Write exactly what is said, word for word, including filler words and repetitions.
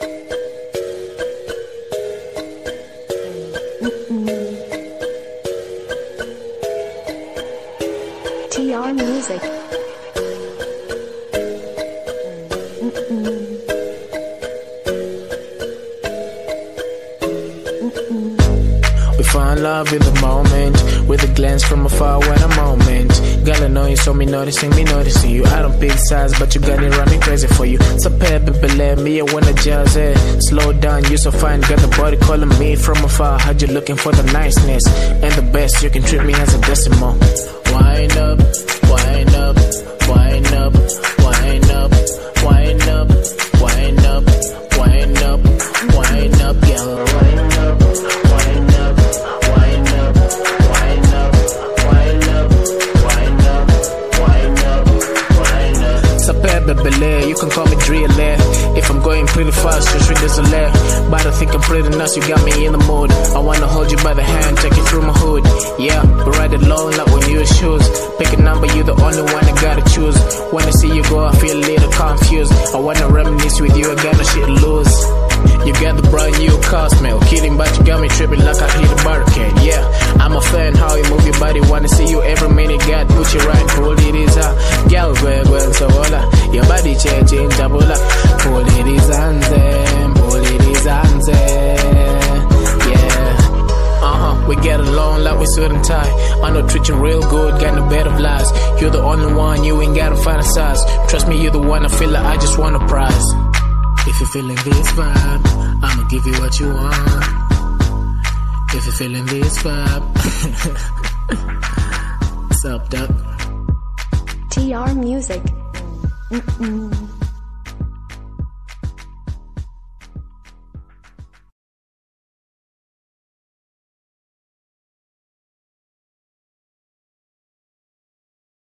T R Music. We find love in the moment, with a glance from afar when a moment. Girl, I know you saw me noticing me noticing you. I don't pick sides, but you got it running crazy for you. So baby, believe me, I wanna jazz it. Slow down, you so fine, got the body calling me from afar. Heard you looking for the niceness and the best. You can treat me as a decimal. Wind up, wind up, wind up, wind up, wind up, wind up, wind up, wind up, yeah. Wind up, wind up, wind up, wind up, wind up, wind up, wind up, wind up. Superbe Belair, you can call me Driller. If I'm going pretty fast, just read this alert. But I think I'm pretty nice, you got me in the mood. I wanna hold you by the hand, take you through my hood. Yeah, we ride alone like when you in shoes. Pick a number, you the only one I gotta choose. When I see you go, I feel a little confused. I wanna reminisce with you, I got no shit to lose. You got the brand new car smell. Kidding, but you got me tripping like I hit a barricade. Yeah, I'm a fan how you move your body. Wanna see you every minute. Got Gucci right, pull it is out. Girl, go, go, so hola. Your body change, change, tabula. Pull it is anze, pull it is anze. Yeah, uh-huh, we get along like we suit and tie. I know treat you real good, got no bed of lies. You're the only one, you ain't gotta fantasize. Trust me, you're the one I feel like I just want a prize. If you're feeling this vibe, I'ma give you what you want. If you're feeling this vibe, what's up, duck? T R Music. Mm-mm.